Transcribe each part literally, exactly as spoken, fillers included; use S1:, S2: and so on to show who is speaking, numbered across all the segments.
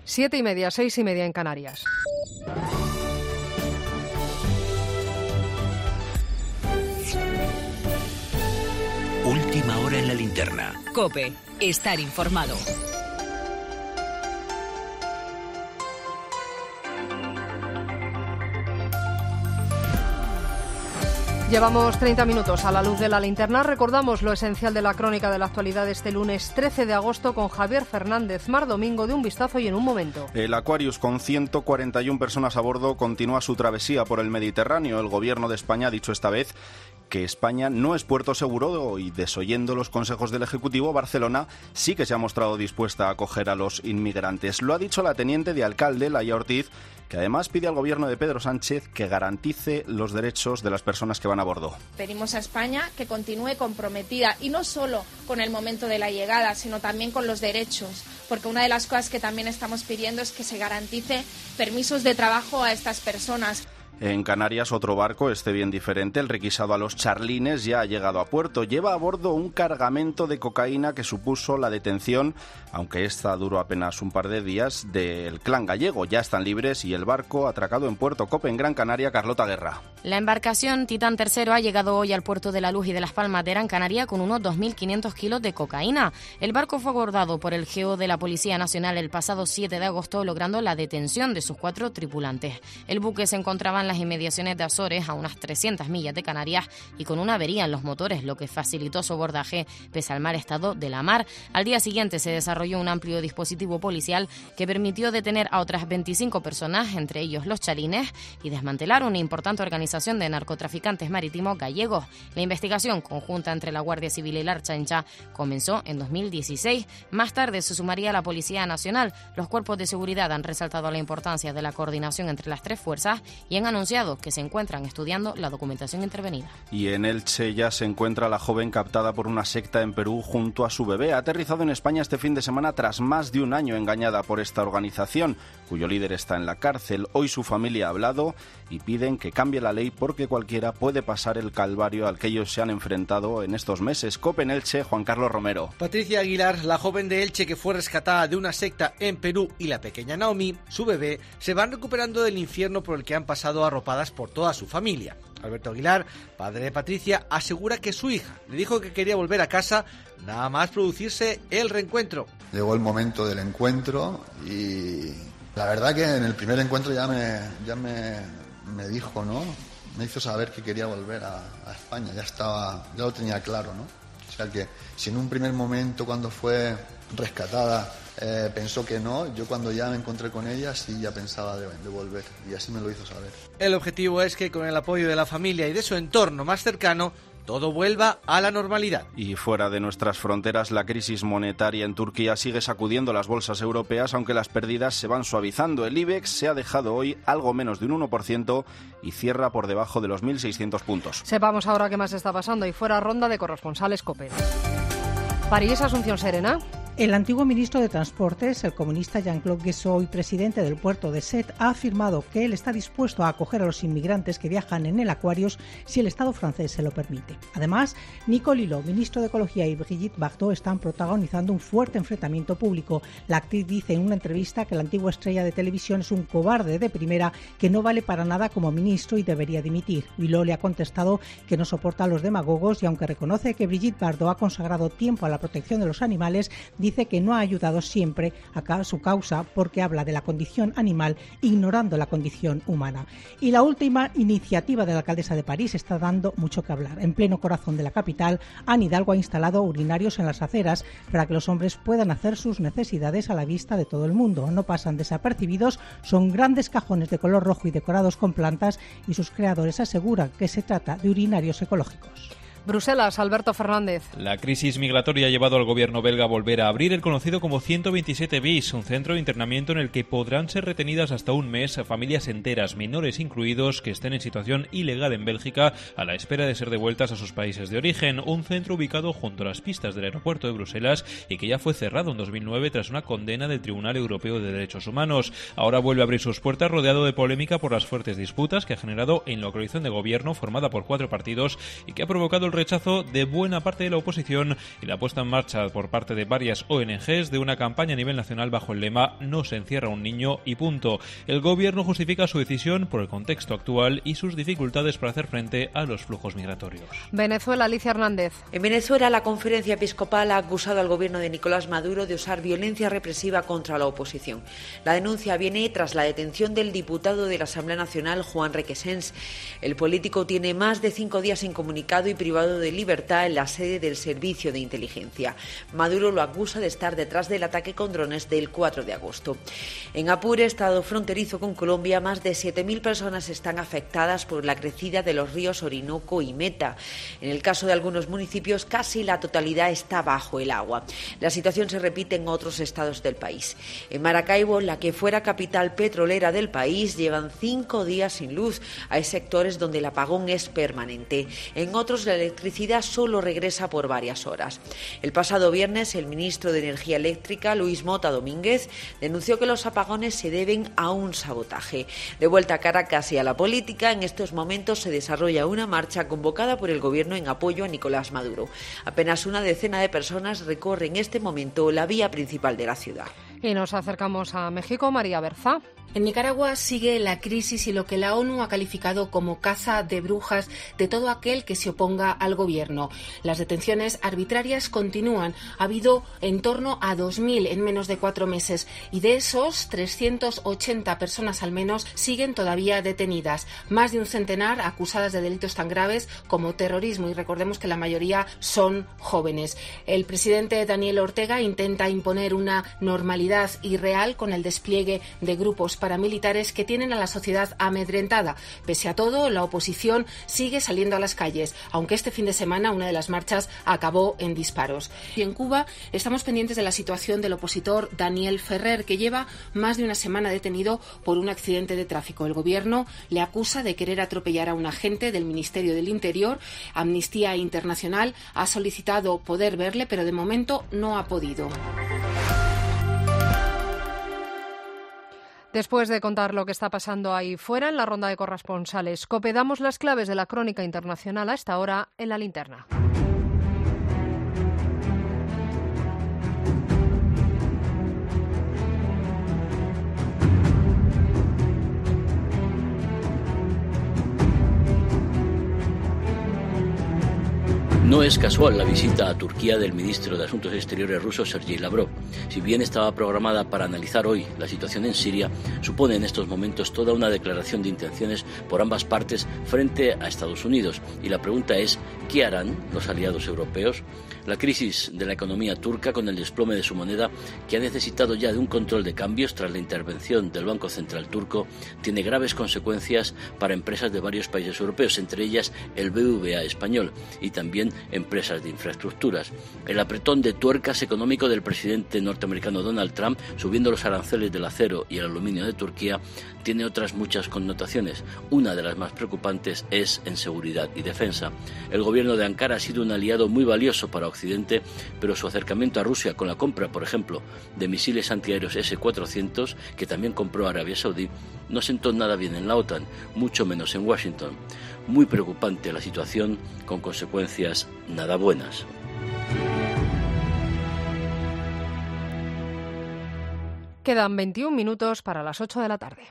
S1: Siete y media, seis y media en Canarias.
S2: Última hora en la linterna.
S3: COPE. Estar informado.
S1: Llevamos treinta minutos a la luz de la linterna. Recordamos lo esencial de la crónica de la actualidad este lunes trece de agosto con Javier Fernández. Mar Domingo, de un vistazo y en un momento.
S4: El Aquarius, con ciento cuarenta y una personas a bordo, continúa su travesía por el Mediterráneo. El Gobierno de España ha dicho esta vez que España no es puerto seguro y, desoyendo los consejos del Ejecutivo, Barcelona sí que se ha mostrado dispuesta a acoger a los inmigrantes. Lo ha dicho la teniente de alcalde, Laia Ortiz, que además pide al Gobierno de Pedro Sánchez que garantice los derechos de las personas que van a bordo.
S5: Pedimos a España que continúe comprometida, y no solo con el momento de la llegada, sino también con los derechos, porque una de las cosas que también estamos pidiendo es que se garantice permisos de trabajo a estas personas.
S4: En Canarias, otro barco, este bien diferente, el requisado a los Charlines, ya ha llegado a puerto. Lleva a bordo un cargamento de cocaína que supuso la detención, aunque esta duró apenas un par de días, del clan gallego. Ya están libres y el barco atracado en Puerto Cope, en Gran Canaria. Carlota Guerra.
S6: La embarcación Titán tercero ha llegado hoy al puerto de La Luz y de Las Palmas de Gran Canaria con unos dos mil quinientos kilos de cocaína. El barco fue abordado por el G E O de la Policía Nacional el pasado siete de agosto, logrando la detención de sus cuatro tripulantes. El buque se encontraba en las inmediaciones de Azores, a unas trescientas millas de Canarias, y con una avería en los motores, lo que facilitó su abordaje pese al mal estado de la mar. Al día siguiente se desarrolló un amplio dispositivo policial que permitió detener a otras veinticinco personas, entre ellos los Charlines, y desmantelar una importante organización de narcotraficantes marítimos gallegos. La investigación conjunta entre la Guardia Civil y la Archancha comenzó en dos mil dieciséis. Más tarde se sumaría la Policía Nacional. Los cuerpos de seguridad han resaltado la importancia de la coordinación entre las tres fuerzas y han anunciado que se encuentran estudiando la documentación intervenida.
S4: Y en Elche ya se encuentra la joven captada por una secta en Perú junto a su bebé. Ha aterrizado en España este fin de semana tras más de un año engañada por esta organización, cuyo líder está en la cárcel. Hoy su familia ha hablado y piden que cambie la ley porque cualquiera puede pasar el calvario al que ellos se han enfrentado en estos meses. COPE en Elche, Juan Carlos Romero.
S7: Patricia Aguilar, la joven de Elche que fue rescatada de una secta en Perú, y la pequeña Naomi, su bebé, se van recuperando del infierno por el que han pasado arropadas por toda su familia. Alberto Aguilar, padre de Patricia, asegura que su hija le dijo que quería volver a casa nada más producirse el reencuentro.
S8: Llegó el momento del encuentro y la verdad que en el primer encuentro ya me, ya me, me dijo, ¿no? Me hizo saber que quería volver a, a España, ya estaba, ya lo tenía claro, ¿no? O sea que si en un primer momento cuando fue rescatada eh, pensó que no, yo cuando ya me encontré con ella sí ya pensaba de, de volver, y así me lo hizo saber.
S7: El objetivo es que con el apoyo de la familia y de su entorno más cercano todo vuelva a la normalidad.
S4: Y fuera de nuestras fronteras, la crisis monetaria en Turquía sigue sacudiendo las bolsas europeas, aunque las pérdidas se van suavizando. El IBEX se ha dejado hoy algo menos de un uno por ciento y cierra por debajo de los mil seiscientos puntos.
S1: Sepamos ahora qué más está pasando, y fuera ronda de corresponsales COPE. París, Asunción Serena.
S9: El antiguo ministro de Transportes, el comunista Jean-Claude Guessot y presidente del puerto de Sète, ha afirmado que él está dispuesto a acoger a los inmigrantes que viajan en el Aquarius si el Estado francés se lo permite. Además, Nicole Hulot, ministro de Ecología, y Brigitte Bardot están protagonizando un fuerte enfrentamiento público. La actriz dice en una entrevista que la antigua estrella de televisión es un cobarde de primera que no vale para nada como ministro y debería dimitir. Hulot le ha contestado que no soporta a los demagogos, y aunque reconoce que Brigitte Bardot ha consagrado tiempo a la protección de los animales, dice que no ha ayudado siempre a su causa porque habla de la condición animal ignorando la condición humana. Y la última iniciativa de la alcaldesa de París está dando mucho que hablar. En pleno corazón de la capital, Anne Hidalgo ha instalado urinarios en las aceras para que los hombres puedan hacer sus necesidades a la vista de todo el mundo. No pasan desapercibidos, son grandes cajones de color rojo y decorados con plantas, y sus creadores aseguran que se trata de urinarios ecológicos.
S1: Bruselas, Alberto Fernández.
S10: La crisis migratoria ha llevado al gobierno belga a volver a abrir el conocido como ciento veintisiete bis, un centro de internamiento en el que podrán ser retenidas hasta un mes familias enteras, menores incluidos, que estén en situación ilegal en Bélgica a la espera de ser devueltas a sus países de origen. Un centro ubicado junto a las pistas del aeropuerto de Bruselas y que ya fue cerrado en dos mil nueve tras una condena del Tribunal Europeo de Derechos Humanos. Ahora vuelve a abrir sus puertas rodeado de polémica por las fuertes disputas que ha generado en la coalición de gobierno formada por cuatro partidos y que ha provocado el el rechazo de buena parte de la oposición y la puesta en marcha por parte de varias O N Ges de una campaña a nivel nacional bajo el lema "No se encierra un niño y punto". El gobierno justifica su decisión por el contexto actual y sus dificultades para hacer frente a los flujos migratorios.
S1: Venezuela, Alicia Hernández.
S11: En Venezuela, la Conferencia Episcopal ha acusado al gobierno de Nicolás Maduro de usar violencia represiva contra la oposición. La denuncia viene tras la detención del diputado de la Asamblea Nacional, Juan Requesens. El político tiene más de cinco días incomunicado y privado de libertad en la sede del Servicio de Inteligencia. Maduro lo acusa de estar detrás del ataque con drones del cuatro de agosto. En Apure, estado fronterizo con Colombia, más de siete mil personas están afectadas por la crecida de los ríos Orinoco y Meta. En el caso de algunos municipios, casi la totalidad está bajo el agua. La situación se repite en otros estados del país. En Maracaibo, la que fuera capital petrolera del país, llevan cinco días sin luz. Hay sectores donde el apagón es permanente. En otros, la electricidad solo regresa por varias horas. El pasado viernes, el ministro de Energía Eléctrica, Luis Mota Domínguez, denunció que los apagones se deben a un sabotaje. De vuelta a Caracas y a la política, en estos momentos se desarrolla una marcha convocada por el gobierno en apoyo a Nicolás Maduro. Apenas una decena de personas recorre en este momento la vía principal de la ciudad.
S1: Y nos acercamos a México, María Berza.
S12: En Nicaragua sigue la crisis y lo que la ONU ha calificado como caza de brujas de todo aquel que se oponga al gobierno. Las detenciones arbitrarias continúan. Ha habido en torno a dos mil en menos de cuatro meses y de esos, trescientas ochenta personas al menos siguen todavía detenidas. Más de un centenar acusadas de delitos tan graves como terrorismo, y recordemos que la mayoría son jóvenes. El presidente Daniel Ortega intenta imponer una normalidad irreal con el despliegue de grupos paramilitares que tienen a la sociedad amedrentada. Pese a todo, la oposición sigue saliendo a las calles, aunque este fin de semana una de las marchas acabó en disparos. Y en Cuba estamos pendientes de la situación del opositor Daniel Ferrer, que lleva más de una semana detenido por un accidente de tráfico. El gobierno le acusa de querer atropellar a un agente del Ministerio del Interior. Amnistía Internacional ha solicitado poder verle, pero de momento no ha podido.
S1: Después de contar lo que está pasando ahí fuera en la ronda de corresponsales, COPE, damos las claves de la crónica internacional a esta hora en la linterna.
S13: No es casual la visita a Turquía del ministro de Asuntos Exteriores ruso Sergei Lavrov. Si bien estaba programada para analizar hoy la situación en Siria, supone en estos momentos toda una declaración de intenciones por ambas partes frente a Estados Unidos. Y la pregunta es, ¿qué harán los aliados europeos? La crisis de la economía turca, con el desplome de su moneda, que ha necesitado ya de un control de cambios tras la intervención del Banco Central turco, tiene graves consecuencias para empresas de varios países europeos, entre ellas el B B V A español, y también empresas de infraestructuras. El apretón de tuercas económico del presidente norteamericano Donald Trump, subiendo los aranceles del acero y el aluminio de Turquía, tiene otras muchas connotaciones. Una de las más preocupantes es en seguridad y defensa. El gobierno de Ankara ha sido un aliado muy valioso para Occidente, pero su acercamiento a Rusia con la compra, por ejemplo, de misiles antiaéreos ese cuatrocientos, que también compró Arabia Saudí, no sentó nada bien en la OTAN, mucho menos en Washington. Muy preocupante la situación, con consecuencias nada buenas.
S1: Quedan veintiún minutos para las ocho de la tarde.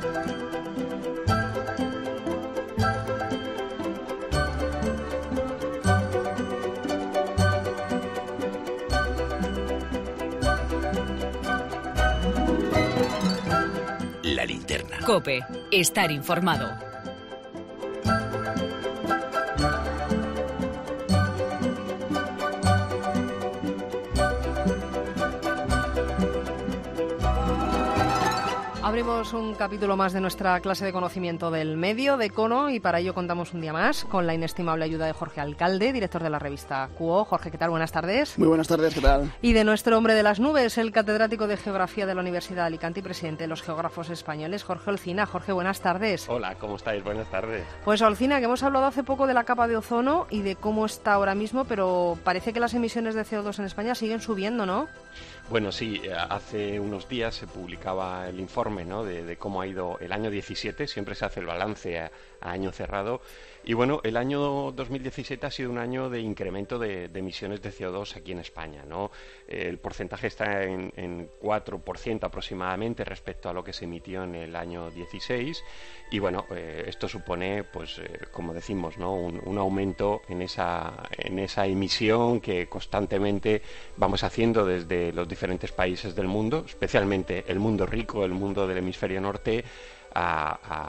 S2: La linterna.
S3: COPE. Estar informado.
S1: Abrimos un capítulo más de nuestra clase de conocimiento del medio de Cono y para ello contamos un día más con la inestimable ayuda de Jorge Alcalde, director de la revista Q O. Jorge, ¿qué tal? Buenas tardes.
S14: Muy buenas tardes, ¿qué tal?
S1: Y de nuestro hombre de las nubes, el catedrático de Geografía de la Universidad de Alicante y presidente de los geógrafos españoles, Jorge Olcina. Jorge, buenas tardes.
S15: Hola, ¿cómo estáis? Buenas tardes.
S1: Pues Olcina, que hemos hablado hace poco de la capa de ozono y de cómo está ahora mismo, pero parece que las emisiones de C O dos en España siguen subiendo, ¿no?
S14: Bueno, sí, hace unos días se publicaba el informe, ¿no?, de, de cómo ha ido el año diecisiete, siempre se hace el balance a, a año cerrado, y bueno, el año dos mil diecisiete ha sido un año de incremento de, de emisiones de C O dos aquí en España, ¿no? El porcentaje está en, en cuatro por ciento aproximadamente respecto a lo que se emitió en el año dieciséis, y bueno, eh, esto supone, pues, eh, como decimos, ¿no?, un, un aumento en esa, en esa emisión que constantemente vamos haciendo desde los diferentes países del mundo, especialmente el mundo rico, el mundo del hemisferio norte, a,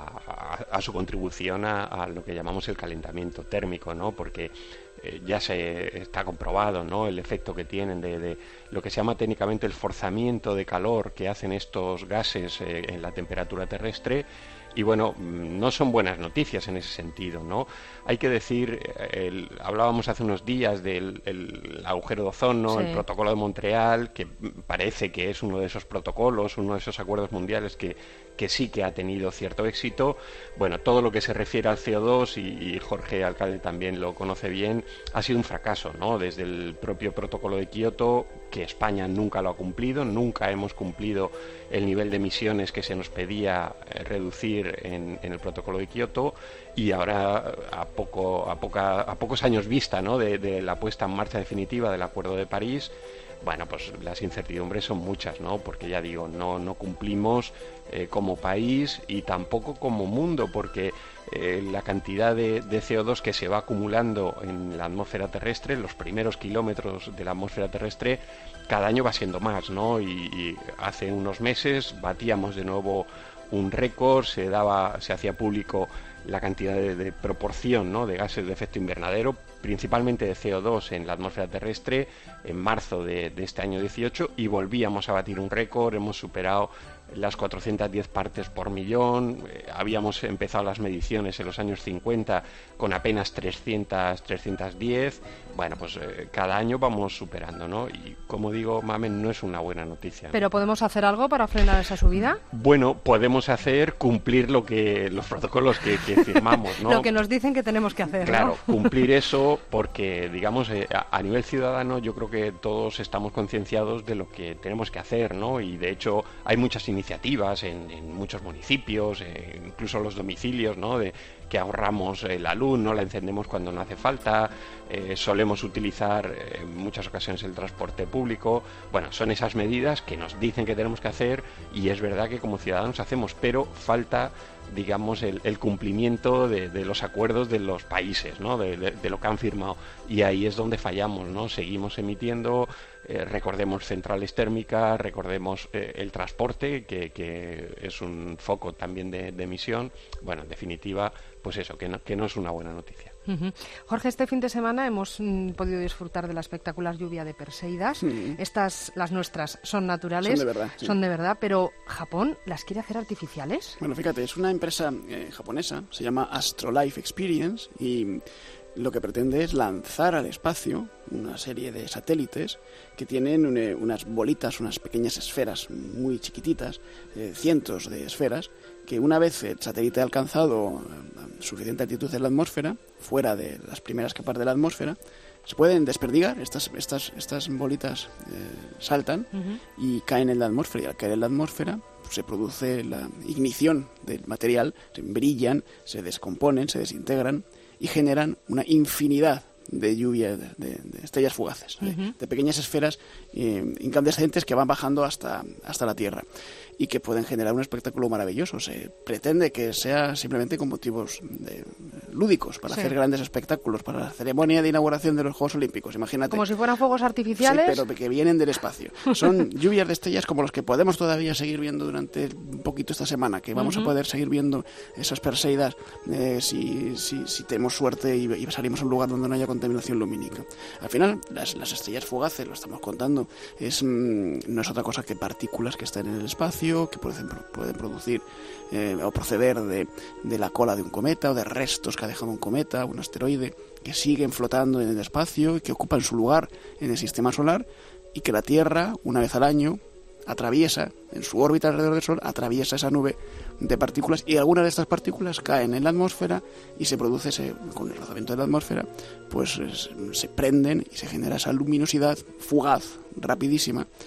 S14: a, a su contribución a, a lo que llamamos el calentamiento térmico, ¿no? Porque eh, ya se está comprobado, ¿no?, el efecto que tienen de, de lo que se llama técnicamente el forzamiento de calor que hacen estos gases eh, en la temperatura terrestre. Y bueno, no son buenas noticias en ese sentido, ¿no? Hay que decir, el, hablábamos hace unos días del el agujero de ozono, sí. el protocolo de Montreal, que parece que es uno de esos protocolos, uno de esos acuerdos mundiales que, que sí que ha tenido cierto éxito. Bueno, todo lo que se refiere al C O dos, y, y Jorge Alcalde también lo conoce bien, ha sido un fracaso, ¿no? Desde el propio protocolo de Kioto, que España nunca lo ha cumplido, nunca hemos cumplido el nivel de emisiones que se nos pedía eh, reducir en, en el protocolo de Kioto, y ahora a poco a poca a pocos años vista, ¿no?, de, de la puesta en marcha definitiva del Acuerdo de París, bueno, pues las incertidumbres son muchas, ¿no? Porque ya digo, no no cumplimos eh, como país y tampoco como mundo, porque eh, la cantidad de, de C O dos que se va acumulando en la atmósfera terrestre, los primeros kilómetros de la atmósfera terrestre, cada año va siendo más, ¿no? Y, y hace unos meses batíamos de nuevo un récord, se daba, se hacía público la cantidad de, de proporción, ¿no?, de gases de efecto invernadero, principalmente de C O dos en la atmósfera terrestre, en marzo de, de este año dieciocho, y volvíamos a batir un récord. Hemos superado las cuatrocientas diez partes por millón, eh, habíamos empezado las mediciones en los años cincuenta con apenas trescientas, trescientas diez, bueno, pues eh, cada año vamos superando, ¿no? Y como digo, Mamen, no es una buena noticia, ¿no?
S1: ¿Pero podemos hacer algo para frenar esa subida?
S14: Bueno, podemos hacer cumplir lo que los protocolos que, que firmamos, ¿no?
S1: Lo que nos dicen que tenemos que hacer,
S14: claro,
S1: ¿no?
S14: Cumplir eso, porque, digamos, eh, a, a nivel ciudadano yo creo que todos estamos concienciados de lo que tenemos que hacer, ¿no? Y de hecho hay muchas iniciativas en, en muchos municipios, eh, incluso los domicilios, ¿no?, de que ahorramos eh, la luz, no la encendemos cuando no hace falta, eh, solemos utilizar eh, en muchas ocasiones el transporte público. Bueno, son esas medidas que nos dicen que tenemos que hacer, y es verdad que como ciudadanos hacemos, pero falta, digamos, el, el cumplimiento de, de los acuerdos de los países, ¿no?, de, de, de lo que han firmado, y ahí es donde fallamos, ¿no? Seguimos emitiendo, eh, recordemos centrales térmicas, recordemos eh, el transporte, que, que es un foco también de, de emisión. Bueno, en definitiva, pues eso, que no, que no es una buena noticia.
S1: Uh-huh. Jorge, este fin de semana hemos mm, podido disfrutar de la espectacular lluvia de Perseidas. Mm. Estas, las nuestras, son naturales.
S15: Son de verdad. Sí.
S1: Son de verdad, pero ¿Japón las quiere hacer artificiales?
S15: Bueno, fíjate, es una empresa eh, japonesa, se llama Astrolife Experience, y lo que pretende es lanzar al espacio una serie de satélites que tienen une, unas bolitas, unas pequeñas esferas muy chiquititas, eh, cientos de esferas, que una vez el satélite ha alcanzado suficiente altitud en la atmósfera, fuera de las primeras capas de la atmósfera, se pueden desperdigar, estas, estas, estas bolitas eh, saltan uh-huh. y caen en la atmósfera, y al caer en la atmósfera pues, se produce la ignición del material, se brillan, se descomponen, se desintegran y generan una infinidad de lluvia de, de, de estrellas fugaces, uh-huh. de, de pequeñas esferas eh, incandescentes que van bajando hasta, hasta la Tierra, y que pueden generar un espectáculo maravilloso. Se pretende que sea simplemente con motivos de, lúdicos, para sí. hacer grandes espectáculos, para la ceremonia de inauguración de los Juegos Olímpicos, imagínate.
S1: Como si fueran fuegos artificiales.
S15: Sí, pero que vienen del espacio. Son lluvias de estrellas como los que podemos todavía seguir viendo durante un poquito esta semana, que vamos uh-huh. a poder seguir viendo esas Perseidas eh, si, si, si tenemos suerte y, y salimos a un lugar donde no haya contaminación lumínica. Al final, las, las estrellas fugaces, lo estamos contando, es, mm, no es otra cosa que partículas que están en el espacio, que por ejemplo pueden producir eh, o proceder de, de la cola de un cometa, o de restos que ha dejado un cometa, un asteroide, que siguen flotando en el espacio y que ocupan su lugar en el sistema solar, y que la Tierra, una vez al año, atraviesa, en su órbita alrededor del Sol, atraviesa esa nube de partículas, y algunas de estas partículas caen en la atmósfera y se produce, ese, con el rozamiento de la atmósfera, pues es, se prenden y se genera esa luminosidad fugaz, rapidísima,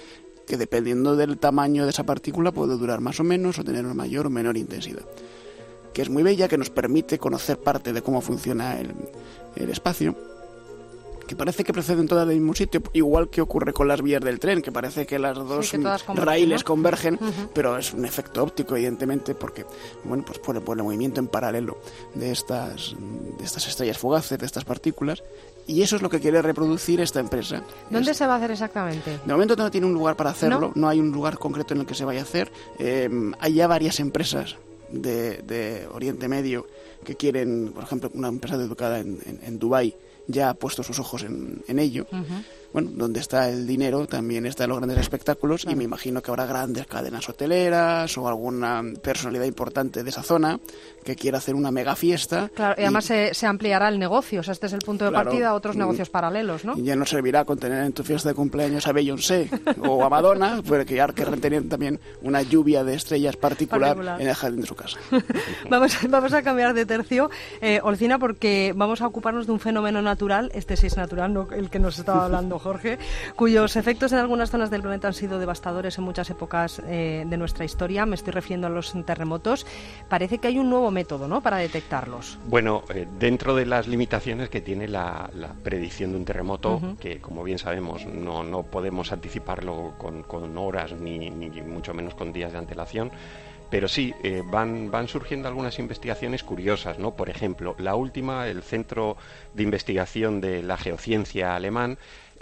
S15: que dependiendo del tamaño de esa partícula puede durar más o menos o tener una mayor o menor intensidad, que es muy bella, que nos permite conocer parte de cómo funciona el, el espacio, que parece que proceden todas del mismo sitio, igual que ocurre con las vías del tren, que parece que las dos
S1: sí, que convergen,
S15: raíles
S1: ¿no?
S15: convergen,
S1: uh-huh.
S15: pero es un efecto óptico, evidentemente, porque bueno, pues por, por el movimiento en paralelo de estas, de estas estrellas fugaces, de estas partículas, y eso es lo que quiere reproducir esta empresa.
S1: ¿Dónde
S15: es,
S1: se va a hacer exactamente?
S15: De momento no tiene un lugar para hacerlo, no,
S1: no
S15: hay un lugar concreto en el que se vaya a hacer. Eh, hay ya varias empresas de, de Oriente Medio que quieren, por ejemplo, una empresa dedicada en, en, en Dubái ya ha puesto sus ojos en, en ello. Uh-huh. Bueno, donde está el dinero también están los grandes espectáculos, claro. Y me imagino que habrá grandes cadenas hoteleras o alguna personalidad importante de esa zona que quiera hacer una mega fiesta.
S1: Claro, y, y además se, se ampliará el negocio, o sea, este es el punto de claro, partida a otros negocios paralelos, ¿no?
S15: Y ya no servirá con tener en tu fiesta de cumpleaños a Beyoncé o a Madonna, porque ya querrán tener también una lluvia de estrellas particular, particular. en el jardín de su casa.
S1: vamos, vamos a cambiar de tercio, eh, Olcina, porque vamos a ocuparnos de un fenómeno natural, este sí es natural, no el que nos estaba hablando Jorge, cuyos efectos en algunas zonas del planeta han sido devastadores en muchas épocas eh, de nuestra historia. Me estoy refiriendo a los terremotos. Parece que hay un nuevo método, ¿no?, para detectarlos.
S14: Bueno, eh, dentro de las limitaciones que tiene la, la predicción de un terremoto, uh-huh. que como bien sabemos no, no podemos anticiparlo con, con horas ni, ni mucho menos con días de antelación, pero sí, eh, van, van surgiendo algunas investigaciones curiosas, ¿no? Por ejemplo, la última, el Centro de Investigación de la Geociencia alemán,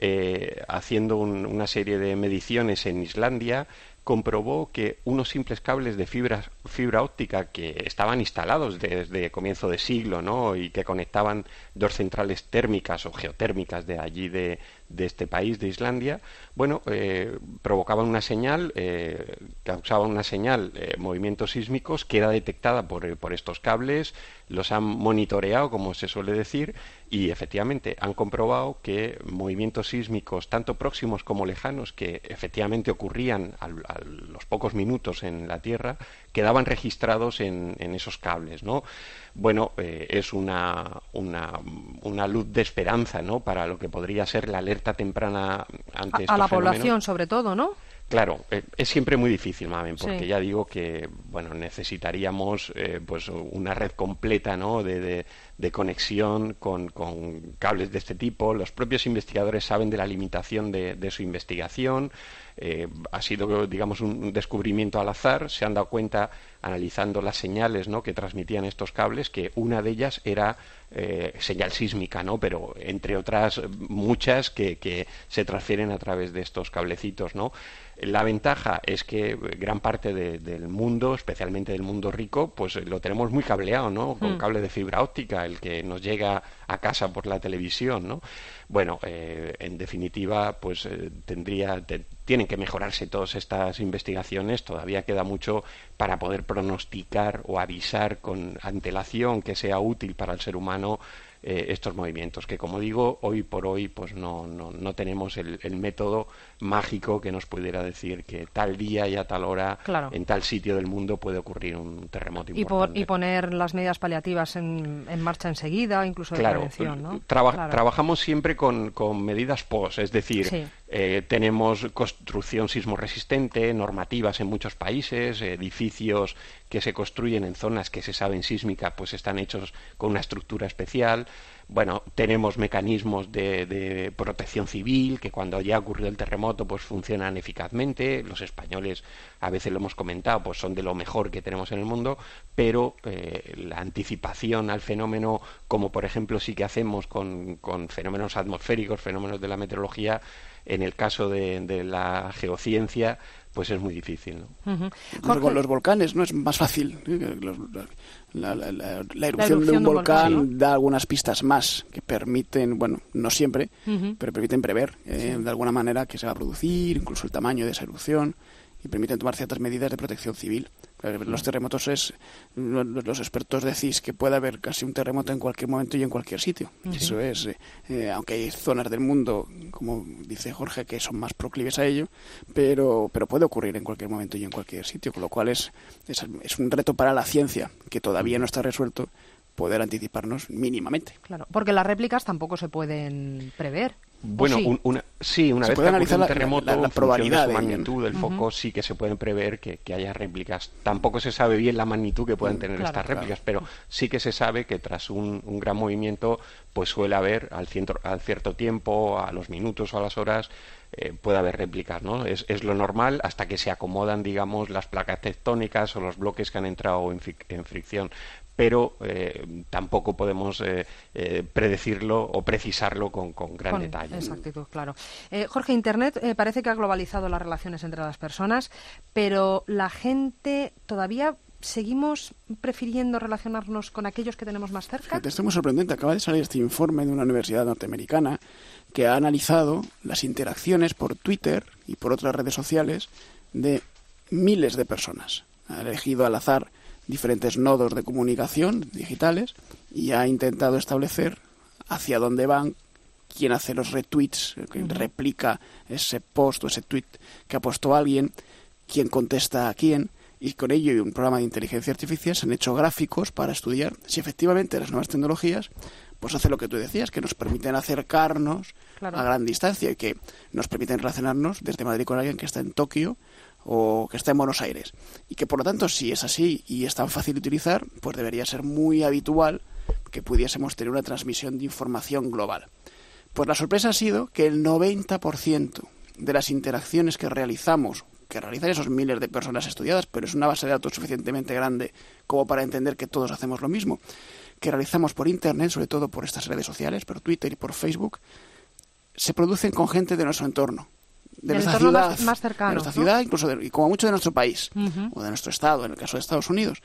S14: Eh, haciendo un, una serie de mediciones en Islandia, comprobó que unos simples cables de fibra, fibra óptica que estaban instalados desde comienzo de siglo, ¿no?, y que conectaban dos centrales térmicas o geotérmicas de allí de, de este país, de Islandia, bueno, eh, provocaban una señal, eh, causaban una señal, eh, movimientos sísmicos, que era detectada por, por estos cables, los han monitoreado, como se suele decir, y efectivamente han comprobado que movimientos sísmicos, tanto próximos como lejanos, que efectivamente ocurrían a, a los pocos minutos en la Tierra, quedaban registrados en, en esos cables, ¿no? Bueno, eh, es una, una, una luz de esperanza, ¿no?, para lo que podría ser la alerta temprana ante estos
S1: a la
S14: fenómenos.
S1: Población, sobre todo, ¿no?
S14: Claro, eh, es siempre muy difícil, Mamen, porque
S1: sí.
S14: ya digo que, bueno, necesitaríamos eh, pues una red completa, ¿no?, de, de, de conexión con, con cables de este tipo. Los propios investigadores saben de la limitación de, de su investigación. Eh, ha sido, digamos, un descubrimiento al azar. Se han dado cuenta, analizando las señales, ¿no?, que transmitían estos cables, que una de ellas era eh, señal sísmica, ¿no?, pero entre otras muchas que, que se transfieren a través de estos cablecitos, ¿no? La ventaja es que gran parte de, del mundo, especialmente del mundo rico, pues lo tenemos muy cableado, ¿no?, con mm. cable de fibra óptica, el que nos llega a casa por la televisión, ¿no? Bueno, eh, en definitiva, pues eh, tendría, te, tienen que mejorarse todas estas investigaciones. Todavía queda mucho para poder pronosticar o avisar con antelación que sea útil para el ser humano eh, estos movimientos, que, como digo, hoy por hoy pues no, no, no tenemos el, el método mágico que nos pudiera decir que tal día y a tal hora, claro, en tal sitio del mundo puede ocurrir un terremoto
S1: y
S14: importante.
S1: Por, y poner las medidas paliativas en, en marcha enseguida, incluso de
S14: claro,
S1: prevención, ¿no?
S14: Traba,
S1: claro.
S14: Trabajamos siempre con, con medidas post, es decir,
S1: sí.
S14: eh, tenemos construcción sismoresistente, normativas en muchos países, edificios que se construyen en zonas que se saben sísmica, pues están hechos con una estructura especial. Bueno, tenemos mecanismos de, de protección civil que cuando ya ha ocurrido el terremoto pues funcionan eficazmente. Los españoles, a veces lo hemos comentado, pues son de lo mejor que tenemos en el mundo, pero eh, la anticipación al fenómeno, como por ejemplo sí que hacemos con, con fenómenos atmosféricos, fenómenos de la meteorología, en el caso de, de la geociencia, pues es muy difícil, ¿no?
S15: Uh-huh. Porque con los volcanes no es más fácil. Los, la, la, la, la, erupción la erupción de un de volcán, volcán, ¿no?, da algunas pistas más que permiten, bueno, no siempre, uh-huh, pero permiten prever eh, sí. de alguna manera que se va a producir, incluso el tamaño de esa erupción, y permiten tomar ciertas medidas de protección civil. Los terremotos es, los expertos decís que puede haber casi un terremoto en cualquier momento y en cualquier sitio. Uh-huh. Eso es, eh, aunque hay zonas del mundo, como dice Jorge, que son más proclives a ello, pero, pero puede ocurrir en cualquier momento y en cualquier sitio, con lo cual es, es, es un reto para la ciencia que todavía no está resuelto, poder anticiparnos mínimamente.
S1: Claro, porque las réplicas tampoco se pueden prever.
S14: Bueno,
S1: sí?
S14: Un, una, sí, una
S15: se
S14: vez
S15: puede
S14: que
S15: analizar
S14: ocurre un terremoto,
S15: la, la, la, la probabilidad
S14: en función de su
S15: de
S14: magnitud del foco, uh-huh. sí que se pueden prever que, que haya réplicas. Tampoco se sabe bien la magnitud que puedan tener claro, estas réplicas, claro. pero sí que se sabe que tras un, un gran movimiento, pues suele haber al, ciento, al cierto tiempo, a los minutos o a las horas, eh, puede haber réplicas, ¿no? Es, es lo normal hasta que se acomodan, digamos, las placas tectónicas o los bloques que han entrado en, en fricción. Pero eh, tampoco podemos eh, eh, predecirlo o precisarlo con, con gran
S1: con
S14: detalle.
S1: Exactitud, claro. Eh, Jorge, Internet eh, parece que ha globalizado las relaciones entre las personas, pero la gente todavía seguimos prefiriendo relacionarnos con aquellos que tenemos más cerca.
S15: Fíjate, esto es muy sorprendente. Acaba de salir este informe de una universidad norteamericana que ha analizado las interacciones por Twitter y por otras redes sociales de miles de personas. Ha elegido al azar diferentes nodos de comunicación digitales y ha intentado establecer hacia dónde van, quién hace los retweets, quién replica ese post o ese tweet que ha puesto alguien, quién contesta a quién, y con ello y un programa de inteligencia artificial se han hecho gráficos para estudiar si efectivamente las nuevas tecnologías pues hacen lo que tú decías, que nos permiten acercarnos claro. a gran distancia y que nos permiten relacionarnos desde Madrid con alguien que está en Tokio o que está en Buenos Aires. Y que, por lo tanto, si es así y es tan fácil de utilizar, pues debería ser muy habitual que pudiésemos tener una transmisión de información global. Pues la sorpresa ha sido que el noventa por ciento de las interacciones que realizamos, que realizan esos miles de personas estudiadas, pero es una base de datos suficientemente grande como para entender que todos hacemos lo mismo, que realizamos por Internet, sobre todo por estas redes sociales, por Twitter y por Facebook, se producen con gente de nuestro entorno. De
S1: el
S15: nuestra
S1: ciudad,
S15: más,
S1: más cercano,
S15: de nuestra
S1: ¿no?
S15: ciudad, incluso de, y como mucho de nuestro país,
S1: uh-huh.
S15: o de nuestro estado, en el caso de Estados Unidos.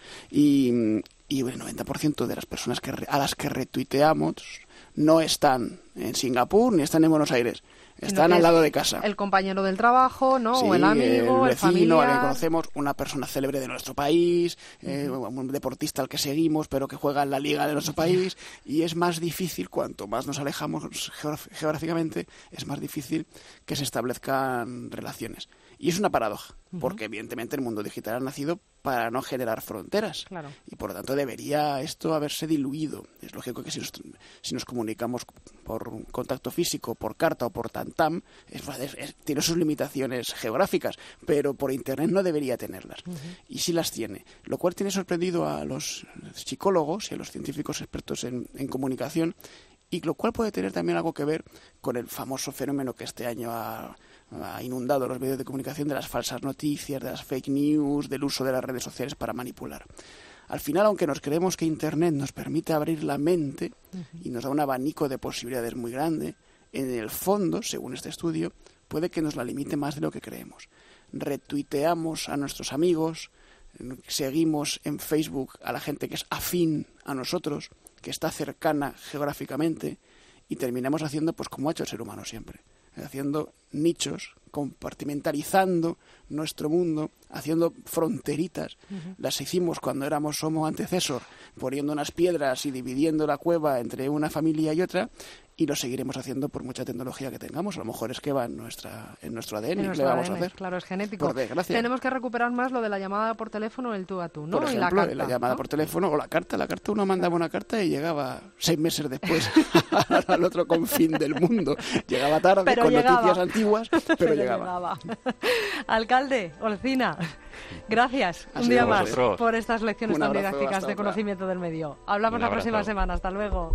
S15: Y, y el noventa por ciento de las personas que, a las que retuiteamos no están en Singapur ni están en Buenos Aires. Están al lado de casa.
S1: El compañero del trabajo, ¿no?
S15: Sí,
S1: o el amigo,
S15: el vecino,
S1: el
S15: al que conocemos, una persona célebre de nuestro país, uh-huh. eh, un deportista al que seguimos, pero que juega en la liga de nuestro país. Y es más difícil, cuanto más nos alejamos geográficamente, es más difícil que se establezcan relaciones. Y es una paradoja, uh-huh. porque evidentemente el mundo digital ha nacido para no generar fronteras.
S1: Claro.
S15: Y por lo tanto debería esto haberse diluido. Es lógico que si nos, si nos comunicamos por contacto físico, por carta o por tantam, es, es, es, tiene sus limitaciones geográficas, pero por Internet no debería tenerlas. Uh-huh. Y sí las tiene. Lo cual tiene sorprendido a los psicólogos y a los científicos expertos en, en comunicación, y lo cual puede tener también algo que ver con el famoso fenómeno que este año ha, ha inundado los medios de comunicación de las falsas noticias, de las fake news, del uso de las redes sociales para manipular. Al final, aunque nos creemos que Internet nos permite abrir la mente uh-huh. y nos da un abanico de posibilidades muy grande, en el fondo, según este estudio, puede que nos la limite más de lo que creemos. Retuiteamos a nuestros amigos, seguimos en Facebook a la gente que es afín a nosotros, que está cercana geográficamente, y terminamos haciendo pues como ha hecho el ser humano siempre, haciendo nichos, compartimentalizando nuestro mundo, haciendo fronteritas. Uh-huh. Las hicimos cuando éramos homo antecesor, poniendo unas piedras y dividiendo la cueva entre una familia y otra, y lo seguiremos haciendo por mucha tecnología que tengamos. A lo mejor es que va en, nuestra, en nuestro A D N,
S1: en
S15: ¿qué le vamos
S1: A D N,
S15: a hacer?
S1: Claro, es genético.
S15: Por desgracia.
S1: Tenemos que recuperar más lo de la llamada por teléfono, el tú a tú, ¿no?
S15: Por ejemplo,
S1: y la, carta,
S15: la llamada
S1: ¿no?
S15: por teléfono o la carta. La carta, uno mandaba una carta y llegaba seis meses después al otro confín del mundo. Llegaba tarde,
S1: pero
S15: con
S1: llegaba.
S15: noticias antiguas, pero, pero llegaba.
S1: llegaba. Alcalde, Olcina, gracias
S15: Ha
S1: un día
S15: sido
S1: más
S14: vosotros.
S1: por estas lecciones
S15: Un
S1: tan
S15: abrazo,
S1: didácticas
S15: hasta
S1: de
S15: otra.
S1: conocimiento del medio. Hablamos
S14: Un
S1: la
S14: abrazo.
S1: próxima semana. Hasta luego.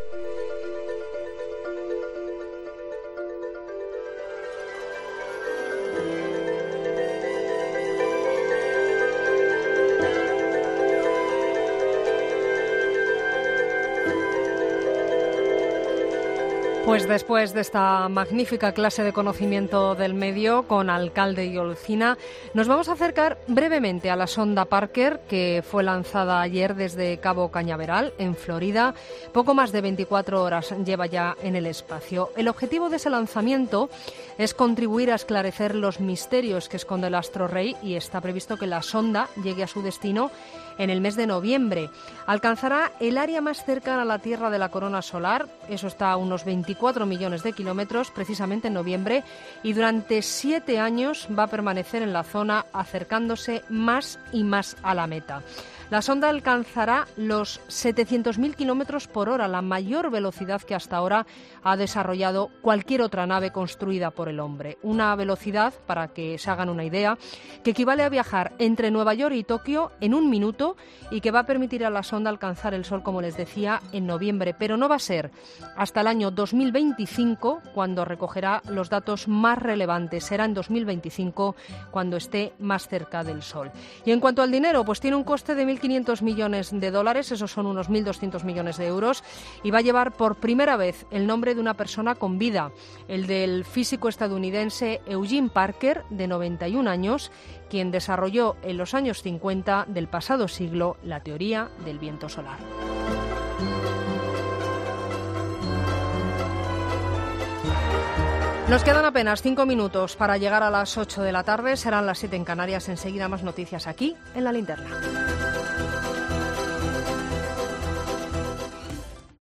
S1: Pues después de esta magnífica clase de conocimiento del medio con Alcalde y Olcina, nos vamos a acercar brevemente a la sonda Parker, que fue lanzada ayer desde Cabo Cañaveral, en Florida. Poco más de veinticuatro horas lleva ya en el espacio. El objetivo de ese lanzamiento es contribuir a esclarecer los misterios que esconde el astro rey, y está previsto que la sonda llegue a su destino en el mes de noviembre. Alcanzará el área más cercana a la Tierra de la corona solar, eso está a unos veinticuatro millones de kilómetros, precisamente en noviembre, y durante siete años va a permanecer en la zona, acercándose más y más a la meta. La sonda alcanzará los setecientos mil kilómetros por hora, la mayor velocidad que hasta ahora ha desarrollado cualquier otra nave construida por el hombre. Una velocidad, para que se hagan una idea, que equivale a viajar entre Nueva York y Tokio en un minuto y que va a permitir a la sonda alcanzar el Sol, como les decía, en noviembre. Pero no va a ser hasta el año dos mil veinticinco cuando recogerá los datos más relevantes. Será en dos mil veinticinco cuando esté más cerca del Sol. Y en cuanto al dinero, pues tiene un coste de mil quinientos millones de dólares, esos son unos mil doscientos millones de euros, y va a llevar por primera vez el nombre de una persona con vida, el del físico estadounidense Eugene Parker, de noventa y un años, quien desarrolló en los años cincuenta del pasado siglo la teoría del viento solar. Nos quedan apenas cinco minutos para llegar a las ocho de la tarde. Serán las siete en Canarias. Enseguida más noticias aquí en La Linterna.